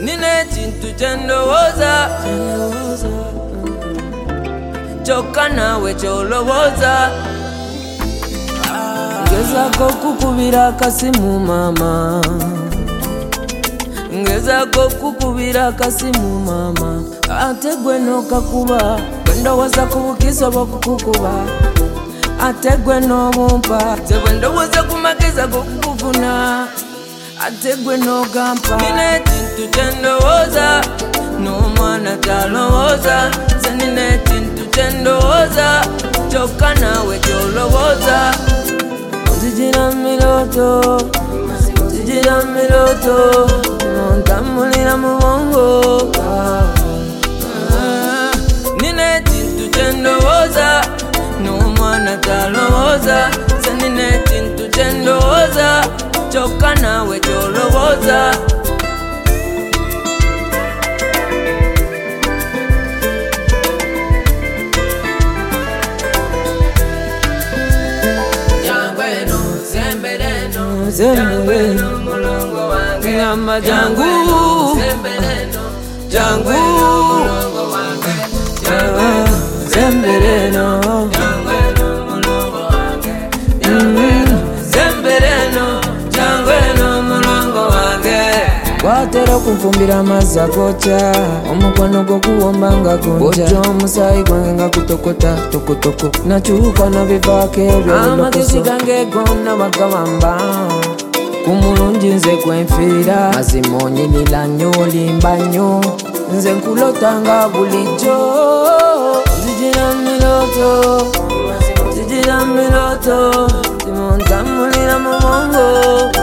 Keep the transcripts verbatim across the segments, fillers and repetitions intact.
nine kintu kyendowooza kyokka naawe kyolowooza. Ngezaako kukubira akasimu mama, ngezaako kukubira akasimu mama, ate gwe n'okakuba, bwe ndowooza ku bukizo bw'okukukuba, ate gwe n'obumpa, nze bwe ndowooza ku magezi ag'okukufuna, ate gwe n'ogampa. Nina ekintu kyendowooza n'omwana talowooza, nze nina ekintu kyendowooza kyokka naawe kyolowooza. Nzijira miroto, nzijira miroto, ntambulira mu bwongo. Nina ekintu kyendowooza n'omwana talowooza, nze nina ekintu kyendowooza kyokka naawe kyolowooza. Zembeleno mulongo wange, ngamba jangu jangu mulongo wange, zembeleno mulongo wange, zembeleno jangu mulongo wange. Watera okunfumbira amazzi agokya, omukwano gwo guwomba nga gonja, ojja omusaayi gwange nga gutokota tokotoko, nakyuka nabivaako ebyo. Amagezi gange gonna bagawamba, ku mulungi nze gwenfiira, mazima onyinira nnyo olimba nnyo, nze nkulotanga bulijjo. Nzijira miroto, nzijira miroto, ntambulira mu bwongo.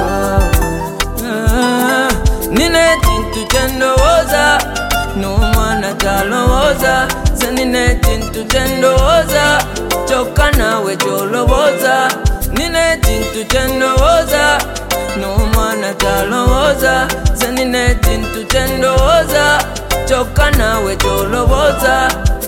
Nina ekintu kyendowooza n'omwana talowooza, nze nina ekintu kyendowooza kyokka naawe kyolowooza. Nina ekintu kyendowooza n'omwana talowooza, nze nina ekintu kyendowooza kyokka naawe kyolowooza.